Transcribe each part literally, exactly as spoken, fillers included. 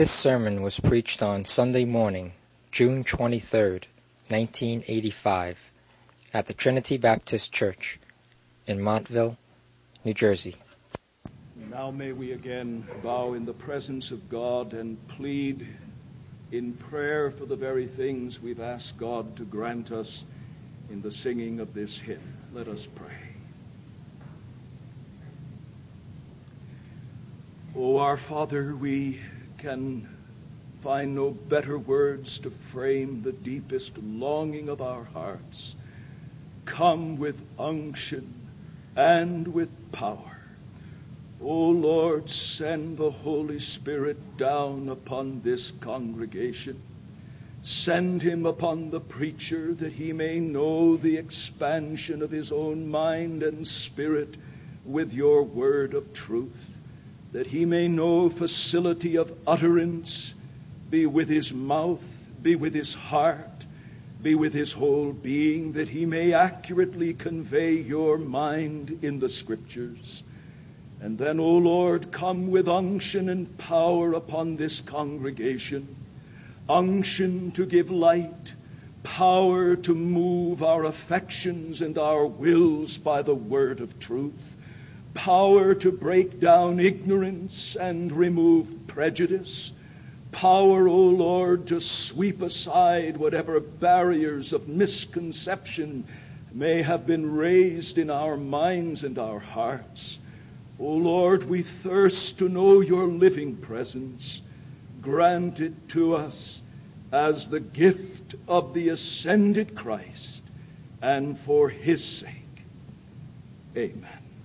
This sermon was preached on Sunday morning, June twenty-third, nineteen eighty-five, at the Trinity Baptist Church in Montville, New Jersey. Now may we again bow in the presence of God and plead in prayer for the very things we've asked God to grant us in the singing of this hymn. Let us pray. O our Father, we can find no better words to frame the deepest longing of our hearts. Come with unction and with power. O Lord, send the Holy Spirit down upon this congregation. Send him upon the preacher that he may know the expansion of his own mind and spirit with your word of truth, that he may know facility of utterance, be with his mouth, be with his heart, be with his whole being, that he may accurately convey your mind in the Scriptures. And then, O Lord, come with unction and power upon this congregation, unction to give light, power to move our affections and our wills by the word of truth, power to break down ignorance and remove prejudice, power, O Lord, to sweep aside whatever barriers of misconception may have been raised in our minds and our hearts. O Lord, we thirst to know your living presence. Grant it to us as the gift of the ascended Christ, and for his sake. Amen.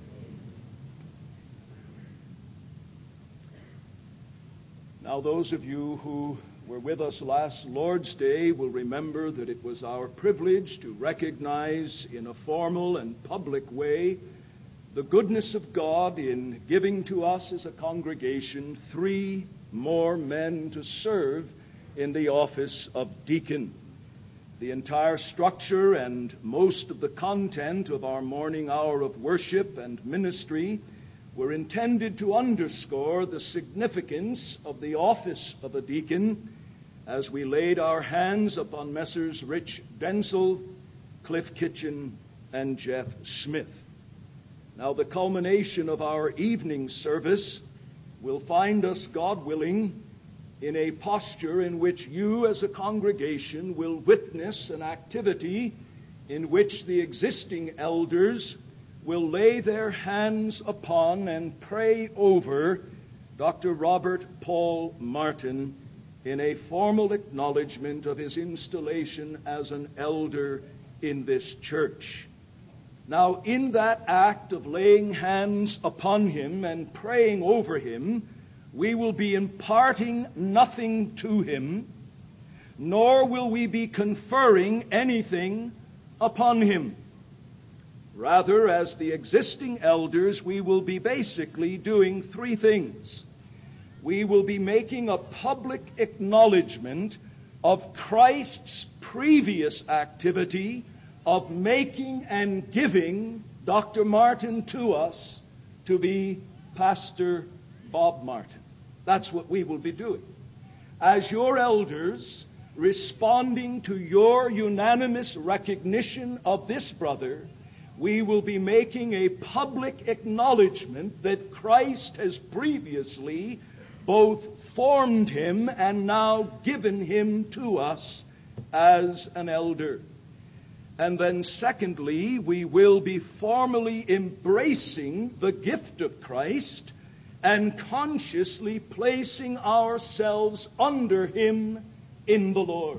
Now, those of you who were with us last Lord's Day will remember that it was our privilege to recognize in a formal and public way the goodness of God in giving to us as a congregation three more men to serve in the office of deacon. The entire structure and most of the content of our morning hour of worship and ministry were intended to underscore the significance of the office of a deacon as we laid our hands upon Messrs. Rich Densel, Cliff Kitchen, and Jeff Smith. Now, the culmination of our evening service will find us, God willing, in a posture in which you as a congregation will witness an activity in which the existing elders will lay their hands upon and pray over Doctor Robert Paul Martin in a formal acknowledgement of his installation as an elder in this church. Now, in that act of laying hands upon him and praying over him, we will be imparting nothing to him, nor will we be conferring anything upon him. Rather, as the existing elders, we will be basically doing three things. We will be making a public acknowledgement of Christ's previous activity of making and giving Doctor Martin to us to be Pastor Bob Martin. That's what we will be doing. As your elders, responding to your unanimous recognition of this brother, we will be making a public acknowledgement that Christ has previously both formed him and now given him to us as an elder. And then secondly, we will be formally embracing the gift of Christ and consciously placing ourselves under him in the Lord.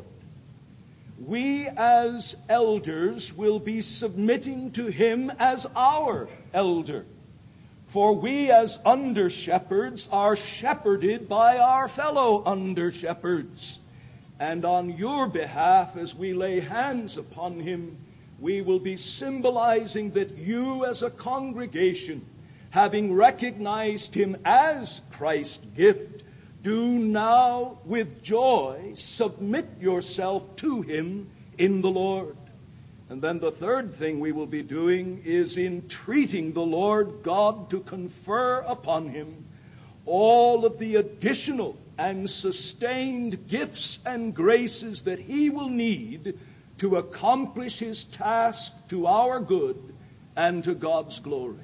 We as elders will be submitting to him as our elder. For we as under-shepherds are shepherded by our fellow under-shepherds. And on your behalf, as we lay hands upon him, we will be symbolizing that you as a congregation, having recognized him as Christ's gift, do now with joy submit yourself to him in the Lord. And then the third thing we will be doing is entreating the Lord God to confer upon him all of the additional and sustained gifts and graces that he will need to accomplish his task to our good and to God's glory.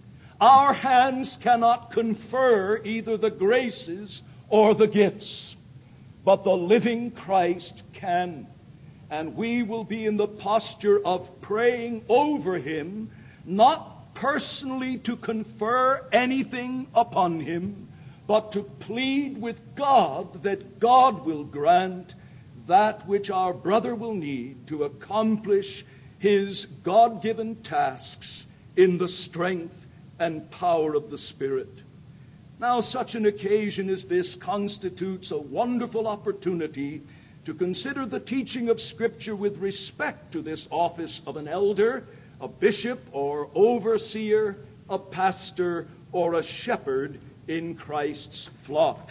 Our hands cannot confer either the graces or the gifts, but the living Christ can. And we will be in the posture of praying over him, not personally to confer anything upon him, but to plead with God that God will grant that which our brother will need to accomplish his God-given tasks in the strength and power of the Spirit. Now, such an occasion as this constitutes a wonderful opportunity to consider the teaching of Scripture with respect to this office of an elder, a bishop or overseer, a pastor or a shepherd in Christ's flock.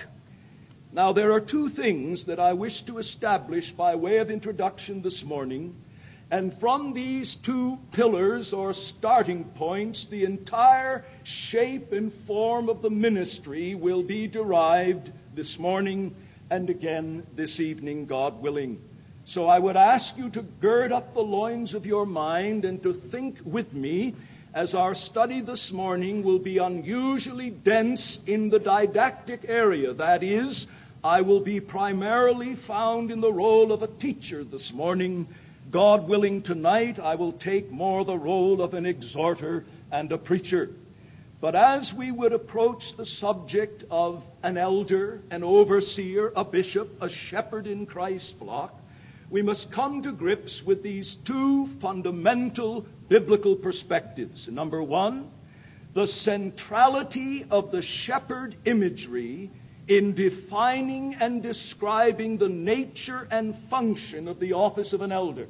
Now, there are two things that I wish to establish by way of introduction this morning, and from these two pillars or starting points, the entire shape and form of the ministry will be derived this morning and again this evening, God willing. So I would ask you to gird up the loins of your mind and to think with me, as our study this morning will be unusually dense in the didactic area. That is, I will be primarily found in the role of a teacher this morning. God willing, tonight I will take more the role of an exhorter and a preacher. But as we would approach the subject of an elder, an overseer, a bishop, a shepherd in Christ's flock, we must come to grips with these two fundamental biblical perspectives. Number one, the centrality of the shepherd imagery in defining and describing the nature and function of the office of an elder.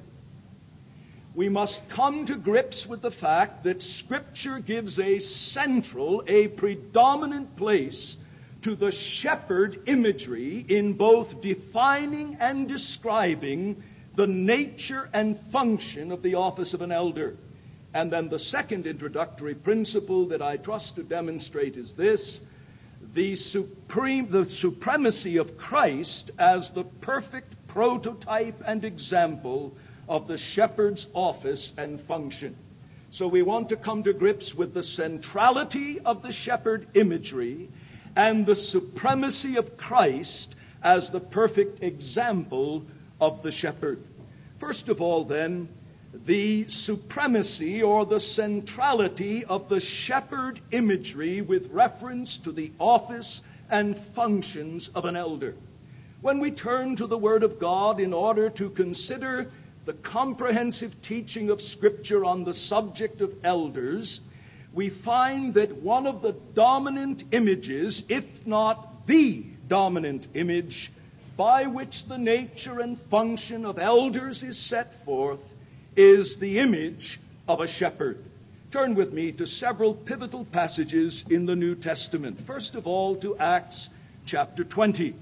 We must come to grips with the fact that Scripture gives a central, a predominant place to the shepherd imagery in both defining and describing the nature and function of the office of an elder. And then the second introductory principle that I trust to demonstrate is this: the supreme, the supremacy of Christ as the perfect prototype and example of the shepherd's office and function. So we want to come to grips with the centrality of the shepherd imagery and the supremacy of Christ as the perfect example of the shepherd. First of all, then, the supremacy or the centrality of the shepherd imagery with reference to the office and functions of an elder. When we turn to the Word of God in order to consider the comprehensive teaching of Scripture on the subject of elders, we find that one of the dominant images, if not the dominant image, by which the nature and function of elders is set forth, is the image of a shepherd. Turn with me to several pivotal passages in the New Testament. First of all, to Acts chapter twenty.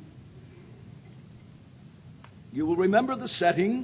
You will remember the setting.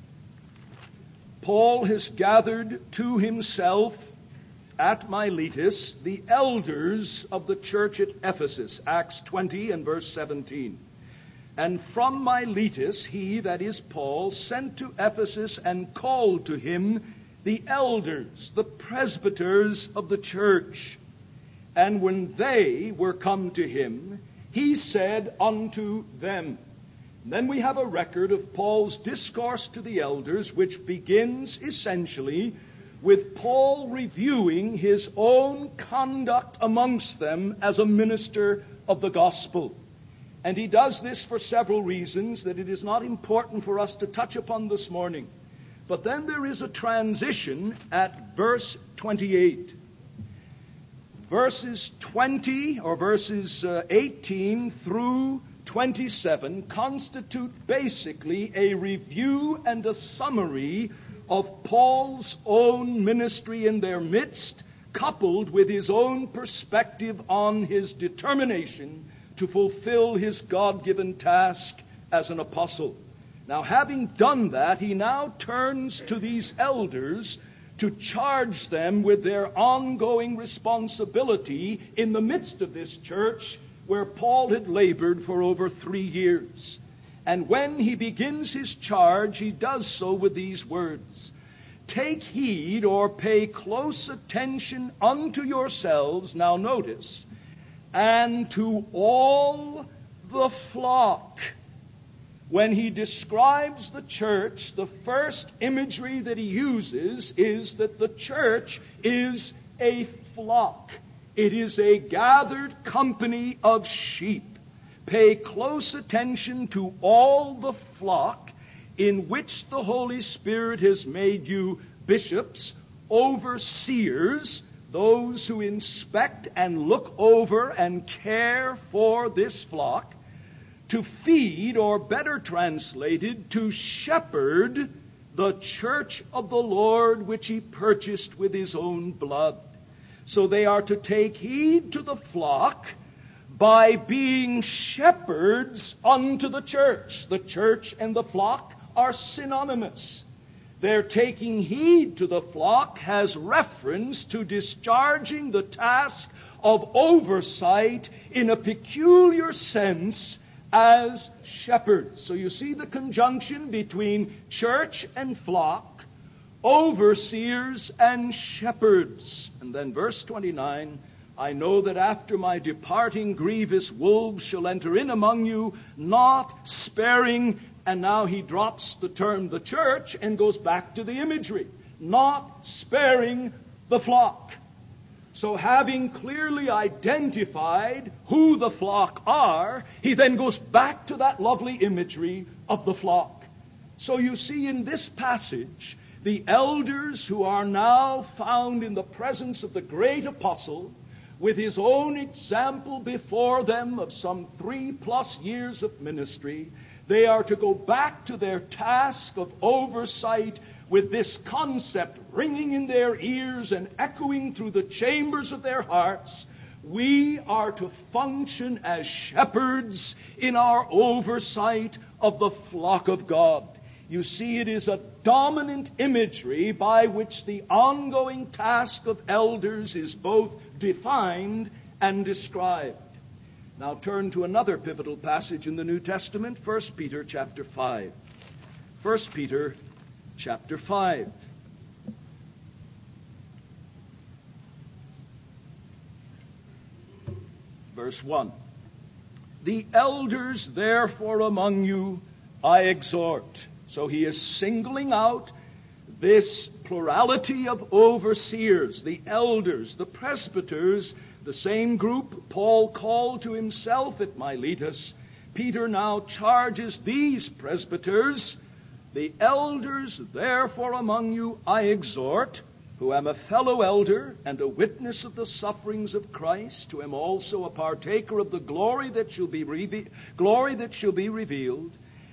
Paul has gathered to himself at Miletus the elders of the church at Ephesus, Acts twenty and verse seventeen. And from Miletus he, that is Paul, sent to Ephesus and called to him the elders, the presbyters of the church. And when they were come to him, he said unto them. And then we have a record of Paul's discourse to the elders, which begins essentially with Paul reviewing his own conduct amongst them as a minister of the gospel. And he does this for several reasons that it is not important for us to touch upon this morning. But then there is a transition at verse twenty-eight. Verses twenty, or verses uh, eighteen through twenty-seven constitute basically a review and a summary of Paul's own ministry in their midst, coupled with his own perspective on his determination to fulfill his God-given task as an apostle. Now, having done that, he now turns to these elders to charge them with their ongoing responsibility in the midst of this church where Paul had labored for over three years. And when he begins his charge, he does so with these words: "Take heed," or pay close attention, "unto yourselves," now notice, "and to all the flock." When he describes the church, the first imagery that he uses is that the church is a flock. It is a gathered company of sheep. Pay close attention to all the flock in which the Holy Spirit has made you bishops, overseers, those who inspect and look over and care for this flock, to feed, or better translated, to shepherd the church of the Lord, which he purchased with his own blood. So they are to take heed to the flock by being shepherds unto the church. The church and the flock are synonymous. Their taking heed to the flock has reference to discharging the task of oversight in a peculiar sense as shepherds. So you see the conjunction between church and flock, overseers and shepherds. And then verse twenty-nine, "I know that after my departing grievous wolves shall enter in among you, not sparing," and now he drops the term the church and goes back to the imagery, "not sparing the flock." So having clearly identified who the flock are, he then goes back to that lovely imagery of the flock. So you see in this passage, the elders who are now found in the presence of the great apostle, with his own example before them of some three plus years of ministry, they are to go back to their task of oversight with this concept ringing in their ears and echoing through the chambers of their hearts. We are to function as shepherds in our oversight of the flock of God. You see, it is a dominant imagery by which the ongoing task of elders is both defined and described. Now turn to another pivotal passage in the New Testament, First Peter chapter five. First Peter chapter five. Verse one. "The elders therefore among you I exhort." So he is singling out this plurality of overseers, the elders, the presbyters, the same group Paul called to himself at Miletus. Peter now charges these presbyters, "The elders therefore among you I exhort, who am a fellow elder and a witness of the sufferings of Christ, who am also a partaker of the glory that shall be reve- glory that shall be revealed.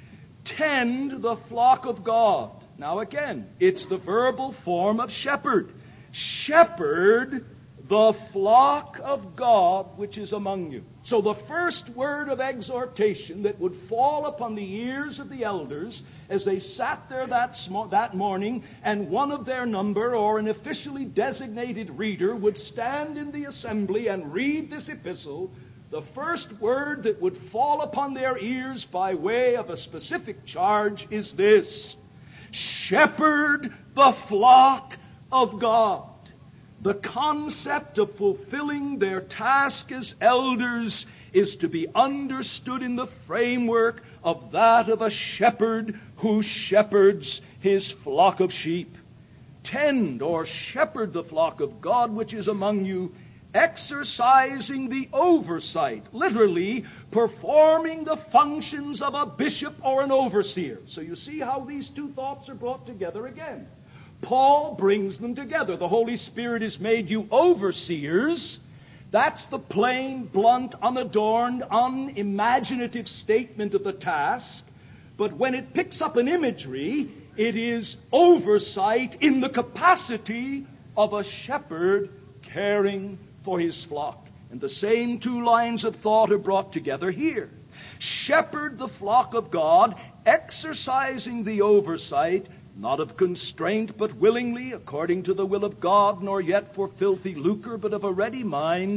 Tend the flock of God." Now again, it's the verbal form of shepherd. Shepherd the flock of God which is among you. So the first word of exhortation that would fall upon the ears of the elders as they sat there that, sm- that morning, and one of their number, or an officially designated reader, would stand in the assembly and read this epistle, the first word that would fall upon their ears by way of a specific charge is this: shepherd the flock of God. The concept of fulfilling their task as elders is to be understood in the framework of that of a shepherd who shepherds his flock of sheep. Tend or shepherd the flock of God which is among you, exercising the oversight, literally performing the functions of a bishop or an overseer. So you see how these two thoughts are brought together again. Paul brings them together. The Holy Spirit has made you overseers. That's the plain, blunt, unadorned, unimaginative statement of the task. But when it picks up an imagery, it is oversight in the capacity of a shepherd caring for his flock. And the same two lines of thought are brought together here. Shepherd the flock of God, exercising the oversight, not of constraint, but willingly, according to the will of God, nor yet for filthy lucre, but of a ready mind,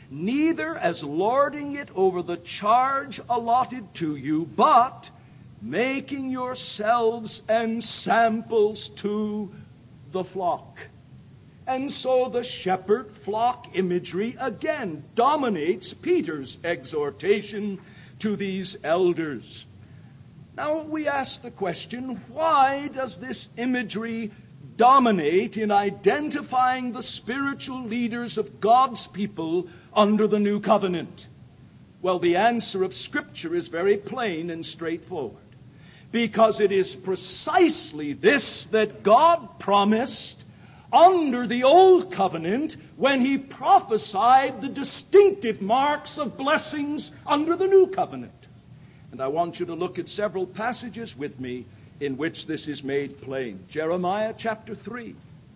neither as lording it over the charge allotted to you, but making yourselves ensamples to the flock. And so the shepherd-flock imagery again dominates Peter's exhortation to these elders. Now we ask the question, why does this imagery dominate in identifying the spiritual leaders of God's people under the new covenant? Well, the answer of Scripture is very plain and straightforward. Because it is precisely this that God promised under the old covenant when He prophesied the distinctive marks of blessings under the new covenant. And I want you to look at several passages with me in which this is made plain. Jeremiah chapter three.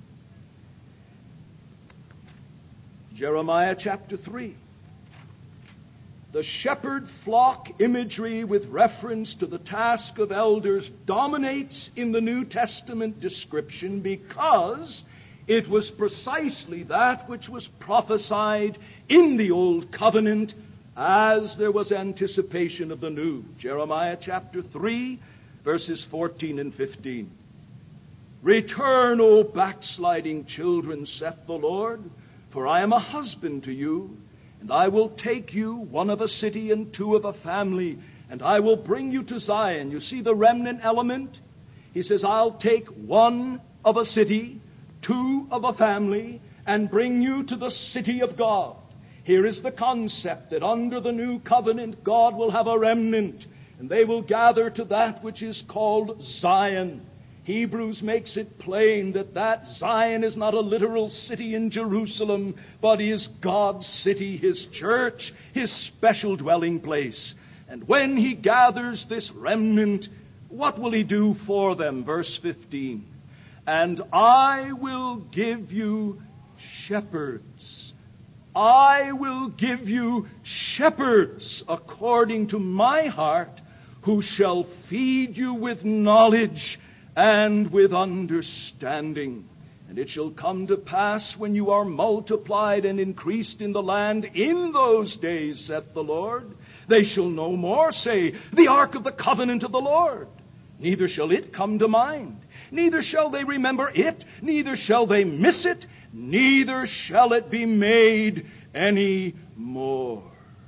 Jeremiah chapter three. The shepherd-flock imagery with reference to the task of elders dominates in the New Testament description because it was precisely that which was prophesied in the Old Covenant as there was anticipation of the New. Jeremiah chapter three, verses fourteen and fifteen. Return, O backsliding children, saith the Lord, for I am a husband to you, and I will take you, one of a city and two of a family, and I will bring you to Zion. You see the remnant element? He says, I'll take one of a city, two of a family, and bring you to the city of God. Here is the concept that under the new covenant, God will have a remnant, and they will gather to that which is called Zion. Hebrews makes it plain that that Zion is not a literal city in Jerusalem, but is God's city, His church, His special dwelling place. And when He gathers this remnant, what will He do for them? Verse fifteen. And I will give you shepherds. I will give you shepherds according to my heart, who shall feed you with knowledge and with understanding. And it shall come to pass when you are multiplied and increased in the land in those days, saith the Lord, they shall no more say, the ark of the covenant of the Lord. Neither shall it come to mind. Neither shall they remember it. Neither shall they miss it. Neither shall it be made any more.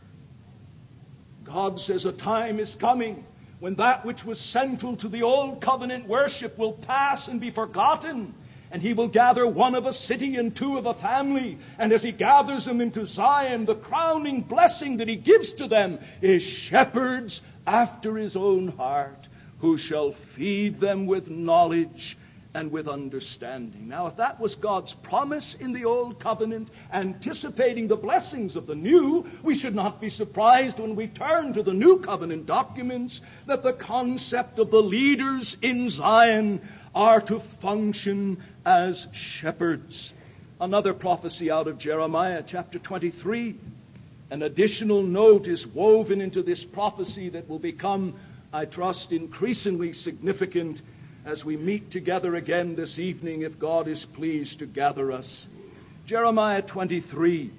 God says a time is coming when that which was central to the old covenant worship will pass and be forgotten. And He will gather one of a city and two of a family. And as He gathers them into Zion, the crowning blessing that He gives to them is shepherds after His own heart, who shall feed them with knowledge and with understanding. Now, if that was God's promise in the Old Covenant, anticipating the blessings of the New, we should not be surprised when we turn to the New Covenant documents that the concept of the leaders in Zion are to function as shepherds. Another prophecy out of Jeremiah chapter twenty-three. An additional note is woven into this prophecy that will become, I trust, increasingly significant as we meet together again this evening, if God is pleased to gather us. Jeremiah twenty-three.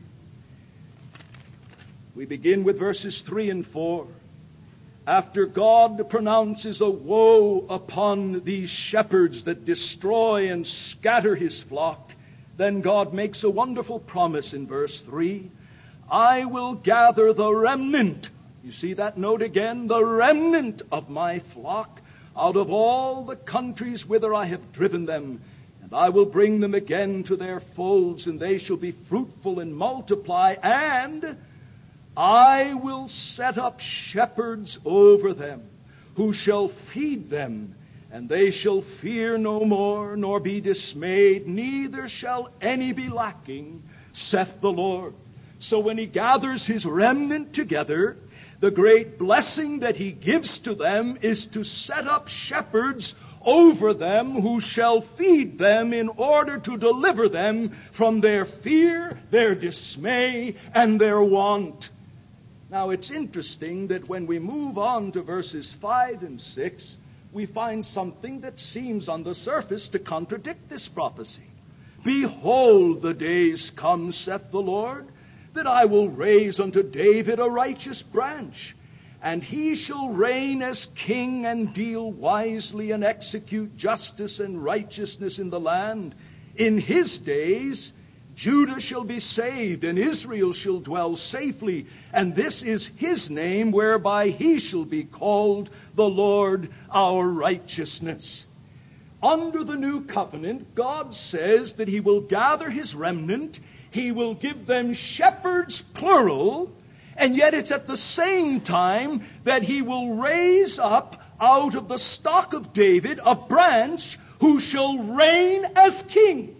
We begin with verses three and four. After God pronounces a woe upon these shepherds that destroy and scatter His flock, then God makes a wonderful promise in verse three. I will gather the remnant. You see that note again? The remnant of my flock out of all the countries whither I have driven them, and I will bring them again to their folds, and they shall be fruitful and multiply, and I will set up shepherds over them, who shall feed them, and they shall fear no more, nor be dismayed, neither shall any be lacking, saith the Lord. So when He gathers His remnant together, the great blessing that He gives to them is to set up shepherds over them who shall feed them in order to deliver them from their fear, their dismay, and their want. Now it's interesting that when we move on to verses five and six, we find something that seems on the surface to contradict this prophecy. Behold, the days come, saith the Lord, that I will raise unto David a righteous branch, and he shall reign as king and deal wisely and execute justice and righteousness in the land. In his days Judah shall be saved, and Israel shall dwell safely, and this is his name whereby he shall be called the Lord our righteousness. Under the new covenant, God says that he will gather his remnant, he will give them shepherds, plural, and yet it's at the same time that he will raise up out of the stock of David a branch who shall reign as king.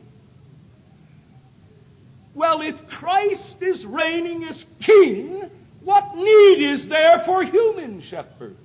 Well, if Christ is reigning as king, what need is there for human shepherds?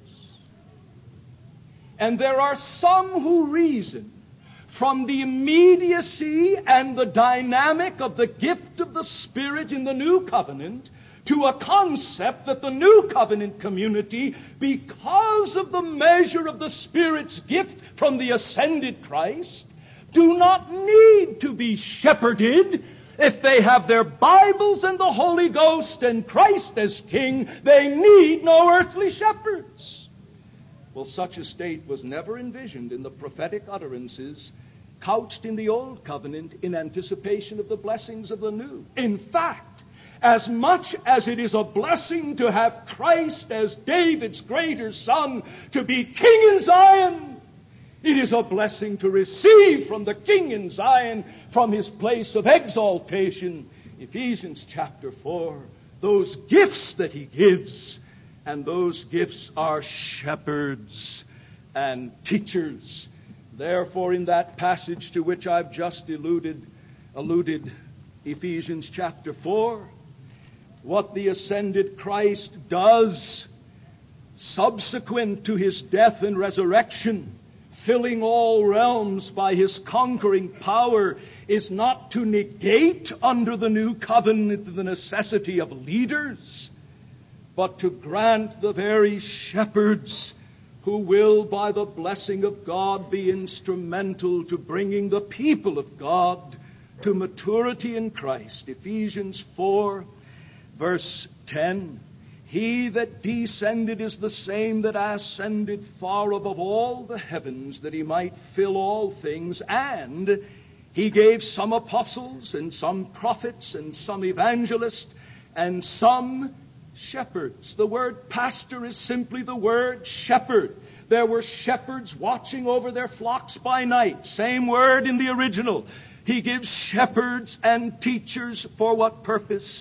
And there are some who reason from the immediacy and the dynamic of the gift of the Spirit in the New Covenant to a concept that the New Covenant community, because of the measure of the Spirit's gift from the ascended Christ, do not need to be shepherded. If they have their Bibles and the Holy Ghost and Christ as King, they need no earthly shepherds. Well, such a state was never envisioned in the prophetic utterances couched in the Old Covenant in anticipation of the blessings of the New. In fact, as much as it is a blessing to have Christ as David's greater son to be king in Zion, it is a blessing to receive from the king in Zion, from his place of exaltation, Ephesians chapter four, those gifts that he gives. And those gifts are shepherds and teachers. Therefore, in that passage to which I've just alluded, alluded, Ephesians chapter four, what the ascended Christ does subsequent to his death and resurrection, filling all realms by his conquering power, is not to negate under the new covenant the necessity of leaders, but to grant the very shepherds who will, by the blessing of God, be instrumental to bringing the people of God to maturity in Christ. Ephesians four, verse ten. He that descended is the same that ascended far above all the heavens, that he might fill all things. And he gave some apostles, and some prophets, and some evangelists, and some shepherds. The word pastor is simply the word shepherd. There were shepherds watching over their flocks by night. Same word in the original. He gives shepherds and teachers for what purpose?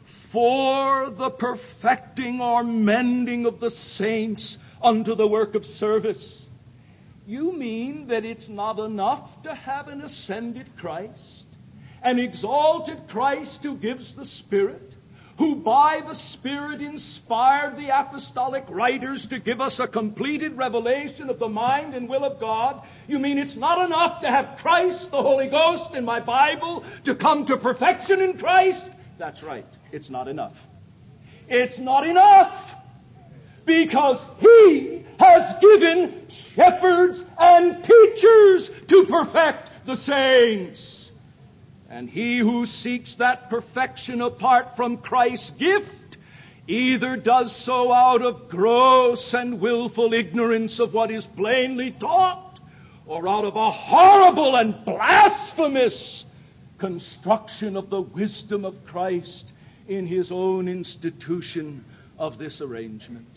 For the perfecting or mending of the saints unto the work of service. You mean that it's not enough to have an ascended Christ, an exalted Christ who gives the Spirit, who by the Spirit inspired the apostolic writers to give us a completed revelation of the mind and will of God? You mean it's not enough to have Christ, the Holy Ghost, and my Bible to come to perfection in Christ? That's right. It's not enough. It's not enough, because He has given shepherds and teachers to perfect the saints. And he who seeks that perfection apart from Christ's gift either does so out of gross and willful ignorance of what is plainly taught, or out of a horrible and blasphemous construction of the wisdom of Christ in His own institution of this arrangement.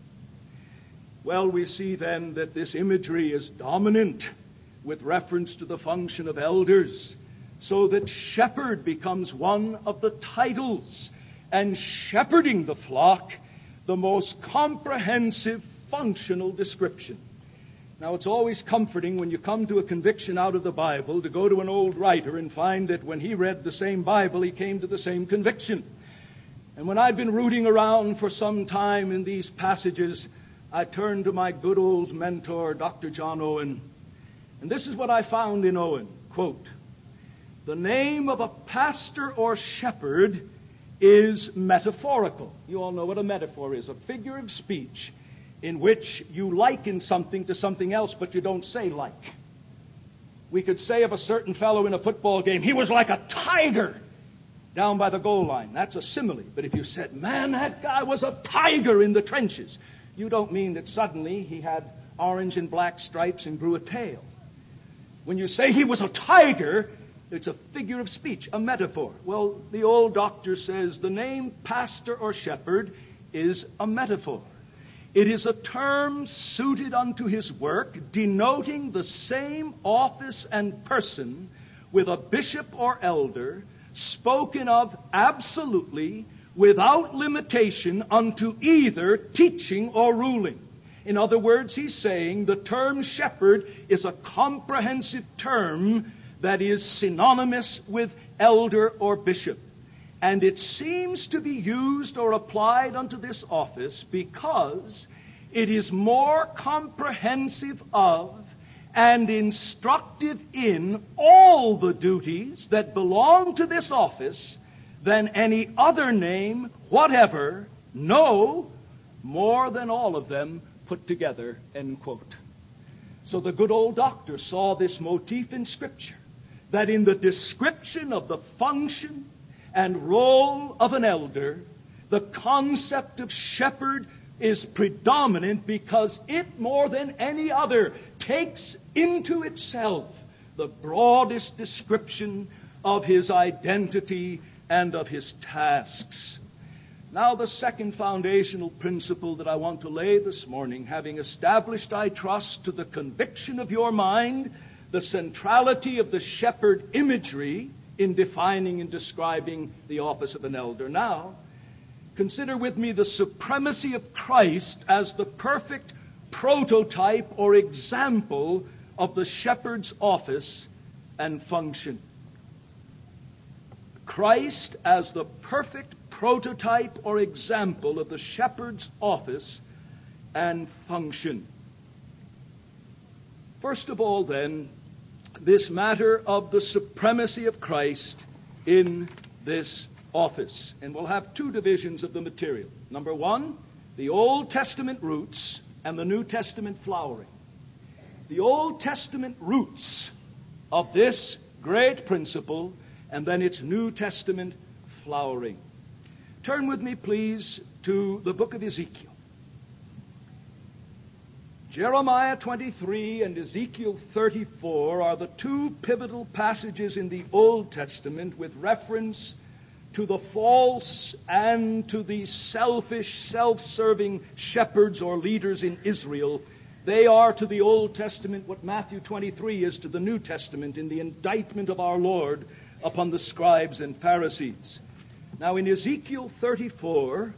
Well, we see then that this imagery is dominant with reference to the function of elders, so that shepherd becomes one of the titles, and shepherding the flock the most comprehensive functional description. Now, it's always comforting when you come to a conviction out of the Bible to go to an old writer and find that when he read the same Bible, he came to the same conviction. And when I've been rooting around for some time in these passages, I turned to my good old mentor, Doctor John Owen. And this is what I found in Owen. Quote, "The name of a pastor or shepherd is metaphorical." You all know what a metaphor is, a figure of speech in which you liken something to something else, but you don't say like. We could say of a certain fellow in a football game, he was like a tiger. down by the goal line. That's a simile. But if you said, man, that guy was a tiger in the trenches, you don't mean that suddenly he had orange and black stripes and grew a tail. When you say he was a tiger, it's a figure of speech, a metaphor. Well, the old doctor says the name pastor or shepherd is a metaphor. It is a term suited unto his work, denoting the same office and person with a bishop or elder, spoken of absolutely, without limitation, unto either teaching or ruling. In other words, he's saying the term shepherd is a comprehensive term that is synonymous with elder or bishop. And it seems to be used or applied unto this office because it is more comprehensive of and instructive in all the duties that belong to this office than any other name whatever, no, more than all of them put together, end quote. So the good old doctor saw this motif in Scripture, that in the description of the function and role of an elder, the concept of shepherd is predominant because it, more than any other, takes into itself the broadest description of his identity and of his tasks. Now, the second foundational principle that I want to lay this morning, having established, I trust, to the conviction of your mind, the centrality of the shepherd imagery in defining and describing the office of an elder. Now, consider with me the supremacy of Christ as the perfect prototype or example of the shepherd's office and function. Christ as the perfect prototype or example of the shepherd's office and function. First of all, then, this matter of the supremacy of Christ in this office. And we'll have two divisions of the material. Number one, the Old Testament roots and the New Testament flowering. The Old Testament roots of this great principle, and then its New Testament flowering. Turn with me, please, to the book of Ezekiel. Jeremiah twenty-three and Ezekiel thirty-four are the two pivotal passages in the Old Testament with reference to the false and to the selfish, self-serving shepherds or leaders in Israel. They are to the Old Testament what Matthew twenty-three is to the New Testament in the indictment of our Lord upon the scribes and Pharisees. Now, in Ezekiel thirty-four,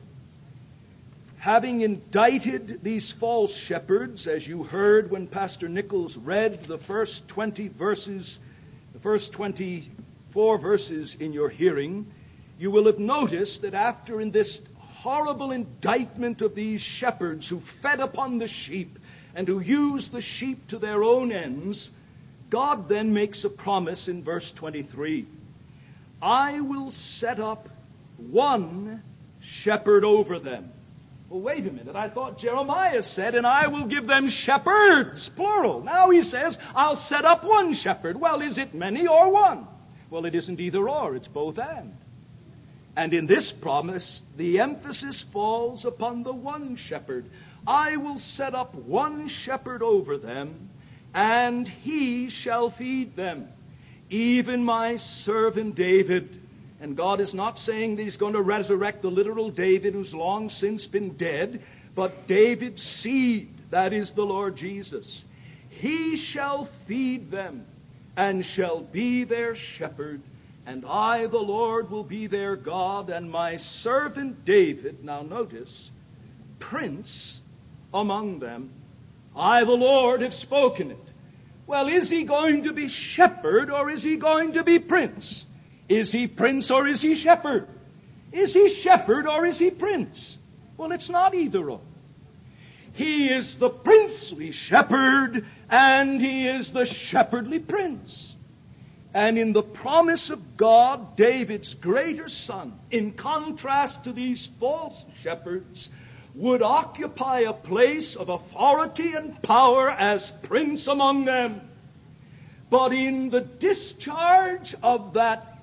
having indicted these false shepherds, as you heard when Pastor Nichols read the first twenty verses, the first twenty-four verses in your hearing, you will have noticed that after in this horrible indictment of these shepherds who fed upon the sheep and who used the sheep to their own ends, God then makes a promise in verse twenty-three. I will set up one shepherd over them. Well, wait a minute. I thought Jeremiah said, and I will give them shepherds, plural. Now he says, I'll set up one shepherd. Well, is it many or one? Well, it isn't either or. It's both and. And in this promise, the emphasis falls upon the one shepherd. I will set up one shepherd over them, and he shall feed them, even my servant David. And God is not saying that he's going to resurrect the literal David who's long since been dead, but David's seed, that is the Lord Jesus. He shall feed them and shall be their shepherd, and I, the Lord, will be their God, and my servant David, now notice, prince among them. I, the Lord, have spoken it. Well, is he going to be shepherd or is he going to be prince? Is he prince or is he shepherd? Is he shepherd or is he prince? Well, it's not either or. He is the princely shepherd and he is the shepherdly prince. And in the promise of God, David's greater son, in contrast to these false shepherds, would occupy a place of authority and power as prince among them. But in the discharge of that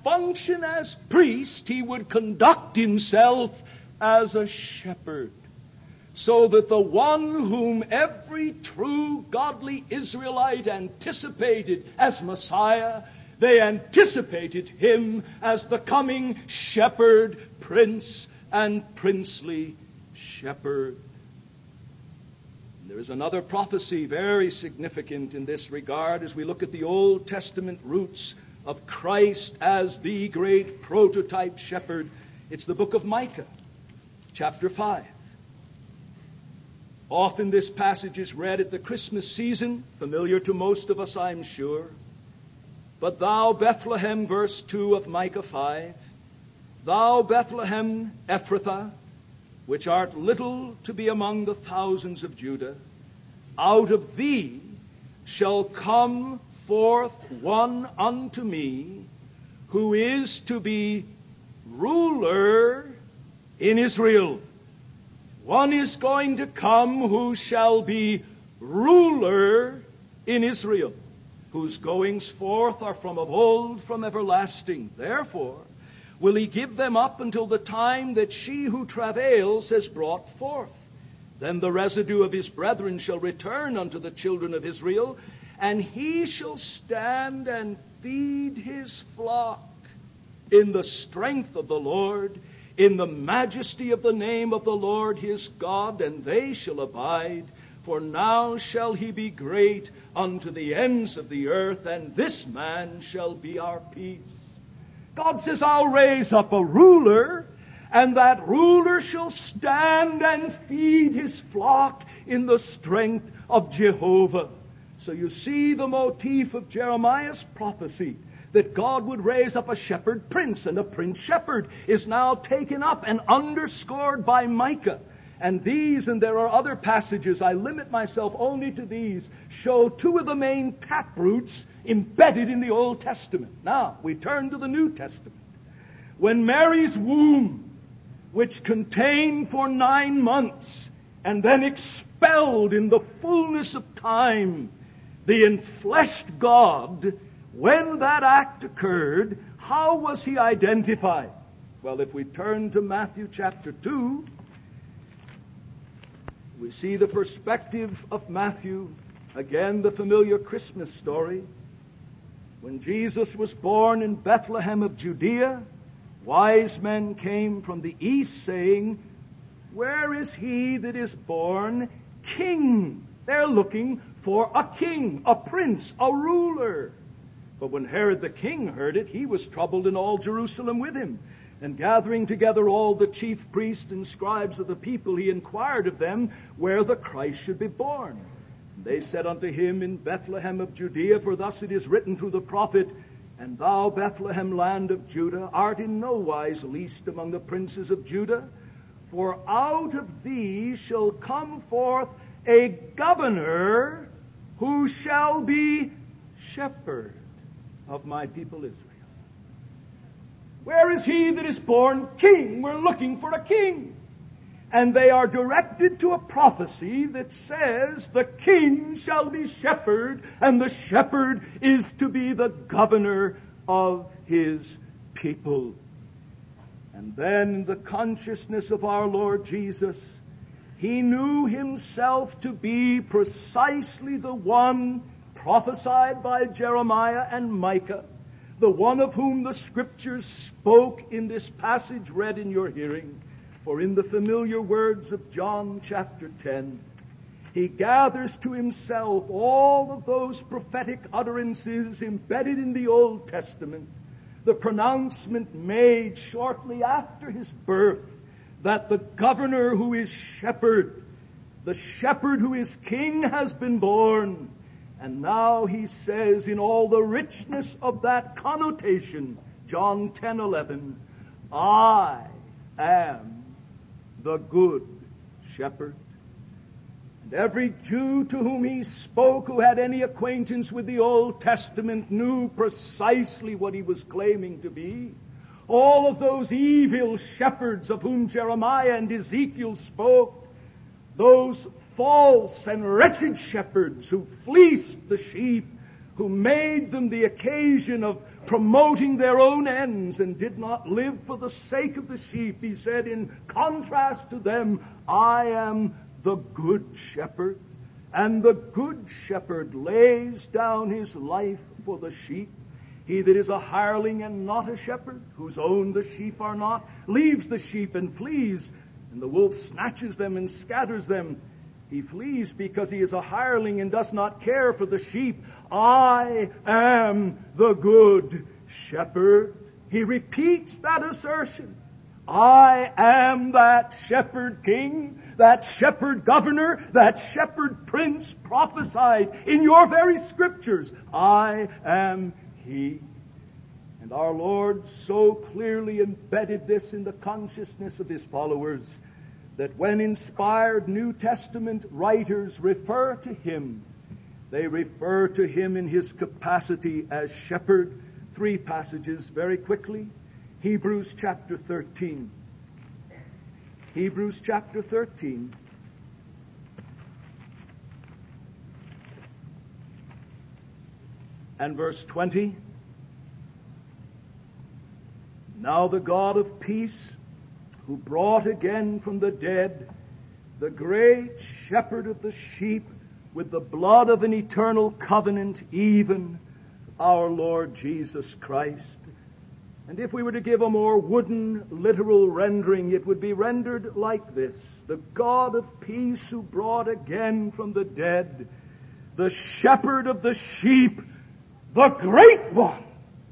function as priest, he would conduct himself as a shepherd. So that the one whom every true godly Israelite anticipated as Messiah, they anticipated him as the coming shepherd, prince, and princely shepherd. There is another prophecy very significant in this regard as we look at the Old Testament roots of Christ as the great prototype shepherd. It's the book of Micah, chapter five. Often this passage is read at the Christmas season, familiar to most of us, I'm sure. But thou, Bethlehem, verse two of Micah five, thou, Bethlehem Ephrathah, which art little to be among the thousands of Judah, out of thee shall come forth one unto me, who is to be ruler in Israel. One is going to come who shall be ruler in Israel, whose goings forth are from of old, from everlasting. Therefore will he give them up until the time that she who travails has brought forth. Then the residue of his brethren shall return unto the children of Israel, and he shall stand and feed his flock in the strength of the Lord, in the majesty of the name of the Lord his God, and they shall abide. For now shall he be great unto the ends of the earth, and this man shall be our peace. God says, I'll raise up a ruler, and that ruler shall stand and feed his flock in the strength of Jehovah. So you see the motif of Jeremiah's prophecy, that God would raise up a shepherd prince, and a prince shepherd is now taken up and underscored by Micah. And these, and there are other passages, I limit myself only to these, show two of the main taproots embedded in the Old Testament. Now, we turn to the New Testament. When Mary's womb, which contained for nine months, and then expelled in the fullness of time, the enfleshed God, when that act occurred, how was he identified? Well, if we turn to Matthew chapter two, we see the perspective of Matthew, again the familiar Christmas story. When Jesus was born in Bethlehem of Judea, wise men came from the east saying, where is he that is born king? They're looking for a king, a prince, a ruler. But when Herod the king heard it, he was troubled, and all Jerusalem with him. And gathering together all the chief priests and scribes of the people, he inquired of them where the Christ should be born. And they said unto him, in Bethlehem of Judea, for thus it is written through the prophet, and thou, Bethlehem, land of Judah, art in no wise least among the princes of Judah, for out of thee shall come forth a governor who shall be shepherd of my people Israel. Where is he that is born king? We're looking for a king. And they are directed to a prophecy that says the king shall be shepherd, and the shepherd is to be the governor of his people. And then the consciousness of our Lord Jesus, he knew himself to be precisely the one prophesied by Jeremiah and Micah, the one of whom the Scriptures spoke in this passage read in your hearing. For in the familiar words of John chapter ten, he gathers to himself all of those prophetic utterances embedded in the Old Testament, the pronouncement made shortly after his birth that the governor who is shepherd, the shepherd who is king, has been born. And now he says in all the richness of that connotation, John ten eleven, I am the good shepherd. And every Jew to whom he spoke who had any acquaintance with the Old Testament knew precisely what he was claiming to be. All of those evil shepherds of whom Jeremiah and Ezekiel spoke, those false and wretched shepherds who fleeced the sheep, who made them the occasion of promoting their own ends and did not live for the sake of the sheep. He said, in contrast to them, I am the good shepherd, and the good shepherd lays down his life for the sheep. He that is a hireling and not a shepherd, whose own the sheep are not, leaves the sheep and flees, and the wolf snatches them and scatters them. He flees because he is a hireling and does not care for the sheep. I am the good shepherd. He repeats that assertion. I am that shepherd king, that shepherd governor, that shepherd prince prophesied in your very scriptures. I am he. And our Lord so clearly embedded this in the consciousness of his followers that when inspired New Testament writers refer to him, they refer to him in his capacity as shepherd. Three passages very quickly. Hebrews chapter thirteen. Hebrews chapter thirteen. And verse twenty. Now the God of peace, who brought again from the dead the great shepherd of the sheep with the blood of an eternal covenant, even our Lord Jesus Christ. And if we were to give a more wooden, literal rendering, it would be rendered like this. The God of peace who brought again from the dead the shepherd of the sheep, the great one.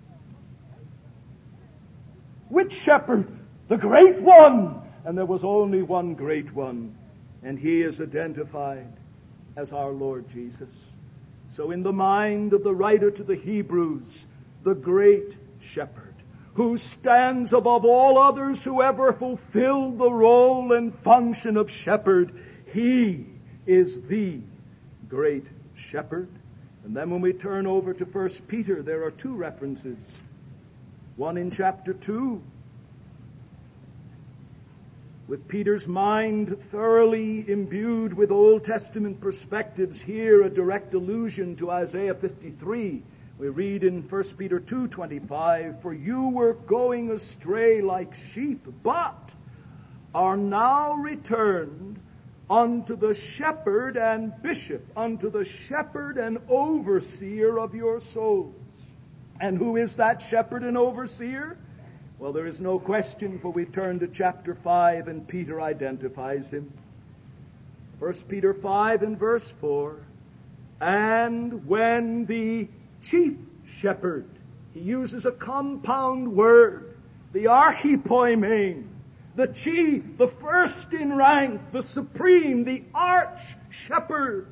Which shepherd? The great one. And there was only one great one, and he is identified as our Lord Jesus. So in the mind of the writer to the Hebrews, the great shepherd, who stands above all others who ever fulfilled the role and function of shepherd, he is the great shepherd. And then when we turn over to First Peter, there are two references. One in chapter two, with Peter's mind thoroughly imbued with Old Testament perspectives, here a direct allusion to Isaiah fifty-three. We read in First Peter two twenty-five, for you were going astray like sheep, but are now returned unto the shepherd and bishop, unto the shepherd and overseer of your souls. And who is that shepherd and overseer? Well, there is no question, for we turn to chapter five, and Peter identifies him. First Peter five and verse four. And when the chief shepherd, he uses a compound word, the archipoimen, the chief, the first in rank, the supreme, the arch shepherd,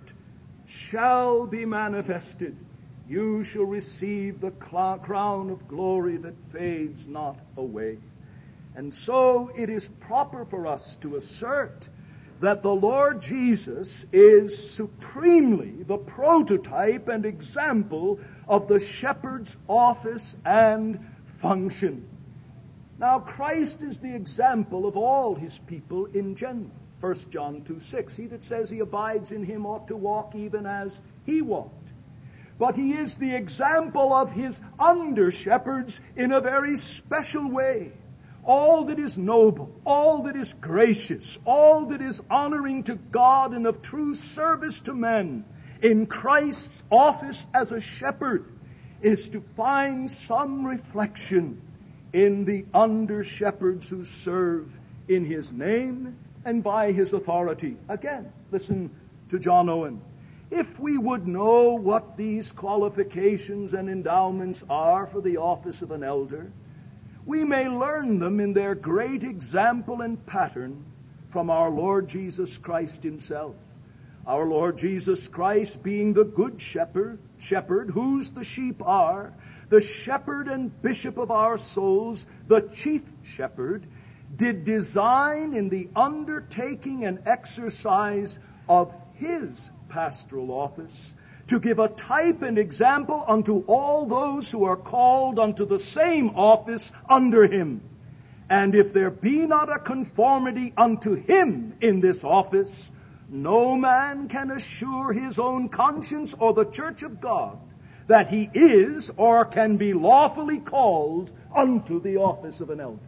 shall be manifested, you shall receive the crown of glory that fades not away. And so it is proper for us to assert that the Lord Jesus is supremely the prototype and example of the shepherd's office and function. Now, Christ is the example of all his people in general. First John two six, he that says he abides in him ought to walk even as he walked. But he is the example of his under-shepherds in a very special way. All that is noble, all that is gracious, all that is honoring to God and of true service to men in Christ's office as a shepherd is to find some reflection in the under-shepherds who serve in his name and by his authority. Again, listen to John Owen. If we would know what these qualifications and endowments are for the office of an elder, we may learn them in their great example and pattern from our Lord Jesus Christ himself. Our Lord Jesus Christ being the good shepherd, shepherd whose the sheep are, the shepherd and bishop of our souls, the chief shepherd, did design in the undertaking and exercise of his pastoral office to give a type and example unto all those who are called unto the same office under him. And if there be not a conformity unto him in this office, no man can assure his own conscience or the church of God that he is or can be lawfully called unto the office of an elder.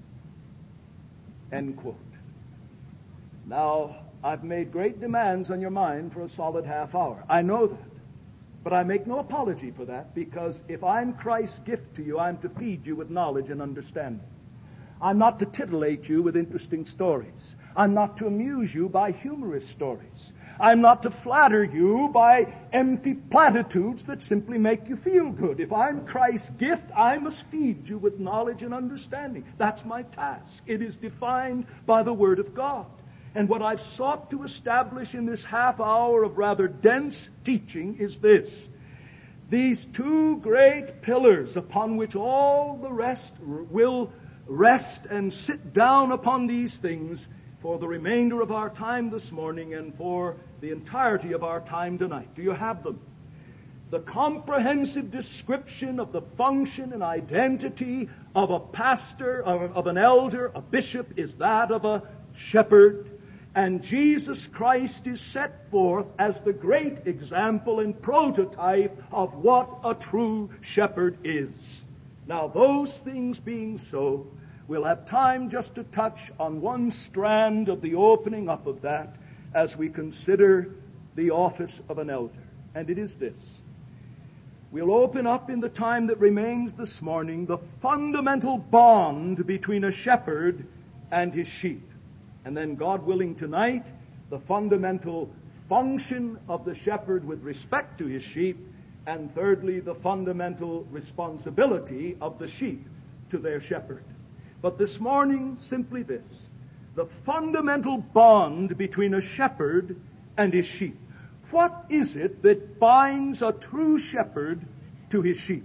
End quote. Now, I've made great demands on your mind for a solid half hour. I know that. But I make no apology for that, because if I'm Christ's gift to you, I'm to feed you with knowledge and understanding. I'm not to titillate you with interesting stories. I'm not to amuse you by humorous stories. I'm not to flatter you by empty platitudes that simply make you feel good. If I'm Christ's gift, I must feed you with knowledge and understanding. That's my task. It is defined by the Word of God. And what I've sought to establish in this half hour of rather dense teaching is this. These two great pillars upon which all the rest will rest and sit down upon these things for the remainder of our time this morning and for the entirety of our time tonight. Do you have them? The comprehensive description of the function and identity of a pastor, of an elder, a bishop, is that of a shepherd. And Jesus Christ is set forth as the great example and prototype of what a true shepherd is. Now, those things being so, we'll have time just to touch on one strand of the opening up of that as we consider the office of an elder. And it is this. We'll open up in the time that remains this morning the fundamental bond between a shepherd and his sheep. And then, God willing, tonight, the fundamental function of the shepherd with respect to his sheep, and thirdly, the fundamental responsibility of the sheep to their shepherd. But this morning, simply this: the fundamental bond between a shepherd and his sheep. What is it that binds a true shepherd to his sheep?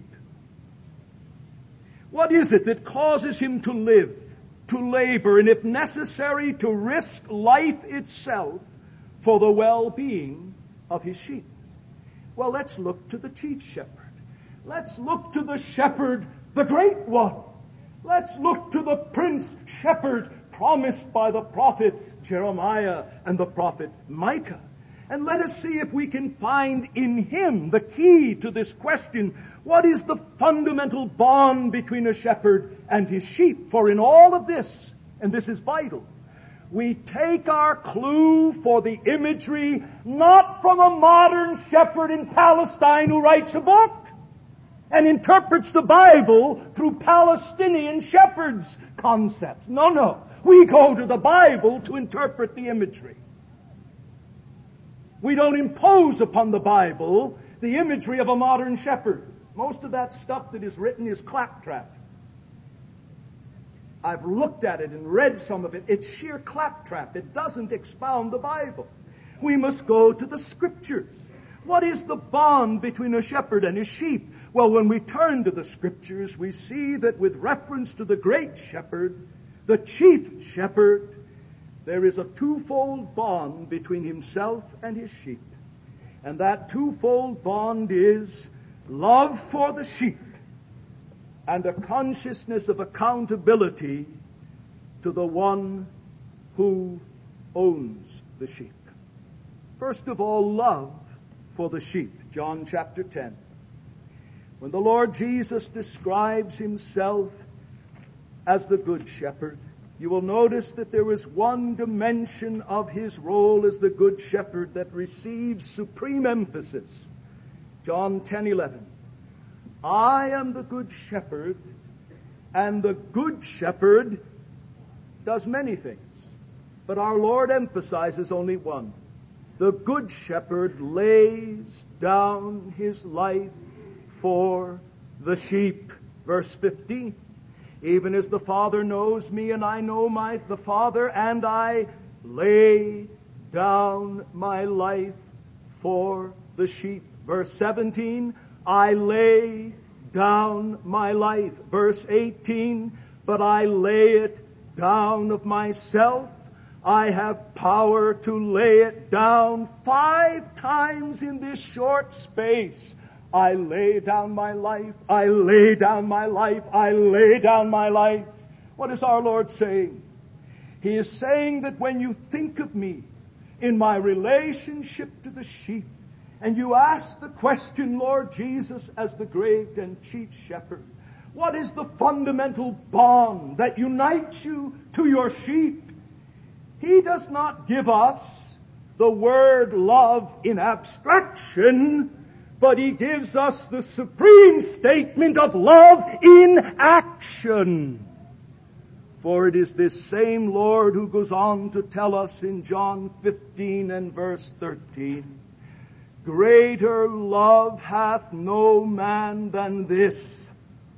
What is it that causes him to live, to labor, and if necessary, to risk life itself for the well-being of his sheep? Well, let's look to the chief shepherd. Let's look to the shepherd, the great one. Let's look to the prince shepherd promised by the prophet Jeremiah and the prophet Micah. And let us see if we can find in him the key to this question. What is the fundamental bond between a shepherd and his sheep? For in all of this, and this is vital, we take our clue for the imagery not from a modern shepherd in Palestine who writes a book and interprets the Bible through Palestinian shepherds' concepts. No, no. We go to the Bible to interpret the imagery. We don't impose upon the Bible the imagery of a modern shepherd. Most of that stuff that is written is claptrap. I've looked at it and read some of it. It's sheer claptrap. It doesn't expound the Bible. We must go to the Scriptures. What is the bond between a shepherd and his sheep? Well, when we turn to the Scriptures, we see that with reference to the great shepherd, the chief shepherd, there is a twofold bond between himself and his sheep. And that twofold bond is love for the sheep and a consciousness of accountability to the one who owns the sheep. First of all, love for the sheep. John chapter ten. When the Lord Jesus describes himself as the good shepherd, you will notice that there is one dimension of his role as the good shepherd that receives supreme emphasis. John ten eleven. I am the good shepherd, and the good shepherd does many things. But our Lord emphasizes only one. The good shepherd lays down his life for the sheep. Verse fifteen. Even as the Father knows me, and I know my the Father, and I lay down my life for the sheep. Verse seventeen, I lay down my life. Verse eighteen, but I lay it down of myself. I have power to lay it down. Five times in this short space, I lay down my life, I lay down my life, I lay down my life. What is our Lord saying? He is saying that when you think of me in my relationship to the sheep, And you ask the question, Lord Jesus, as the great and chief shepherd, what is the fundamental bond that unites you to your sheep? He does not give us the word love in abstraction, but He gives us the supreme statement of love in action. For it is this same Lord who goes on to tell us in John fifteen and verse thirteen, greater love hath no man than this,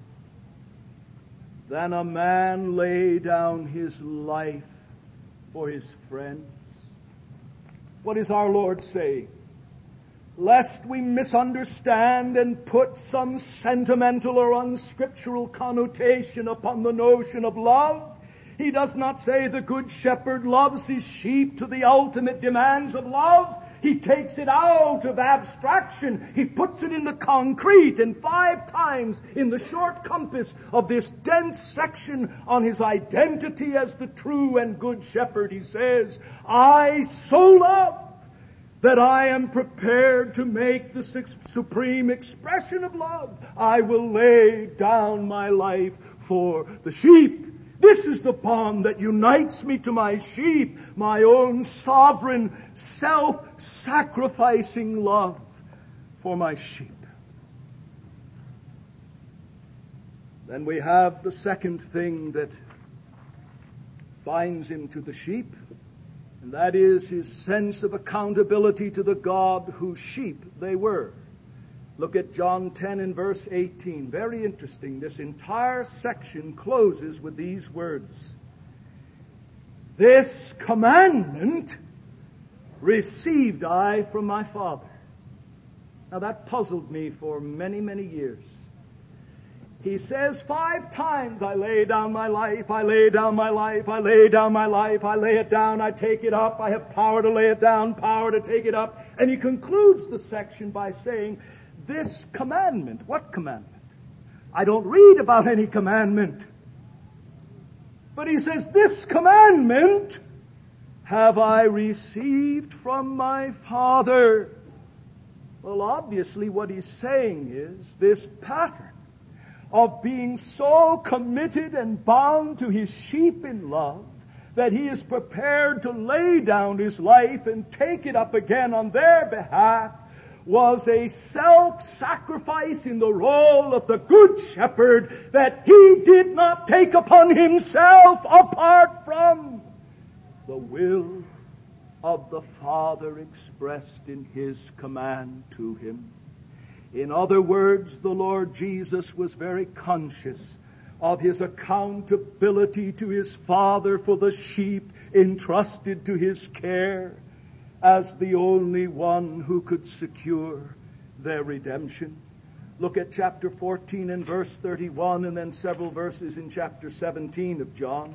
than a man lay down his life for his friends. What is our Lord saying? Lest we misunderstand and put some sentimental or unscriptural connotation upon the notion of love, He does not say the good shepherd loves his sheep to the ultimate demands of love. He takes it out of abstraction. He puts it in the concrete, and five times in the short compass of this dense section on His identity as the true and good shepherd, He says, I so love that I am prepared to make the supreme expression of love. I will lay down my life for the sheep. This is the bond that unites me to my sheep, my own sovereign, self-sacrificing love for my sheep. Then we have the second thing that binds Him to the sheep, and that is His sense of accountability to the God whose sheep they were. Look at John ten and verse eighteen. Very interesting. This entire section closes with these words. This commandment received I from my Father. Now that puzzled me for many, many years. He says five times, I lay down my life, I lay down my life, I lay down my life, I lay it down, I take it up, I have power to lay it down, power to take it up. And he concludes the section by saying, this commandment. What commandment? I don't read about any commandment. But he says, this commandment have I received from my Father. Well, obviously what he's saying is this pattern of being so committed and bound to his sheep in love that he is prepared to lay down his life and take it up again on their behalf was a self-sacrifice in the role of the Good Shepherd that he did not take upon himself apart from the will of the Father expressed in his command to him. In other words, the Lord Jesus was very conscious of his accountability to his Father for the sheep entrusted to his care, as the only one who could secure their redemption. Look at chapter fourteen and verse thirty-one, and then several verses in chapter seventeen of John.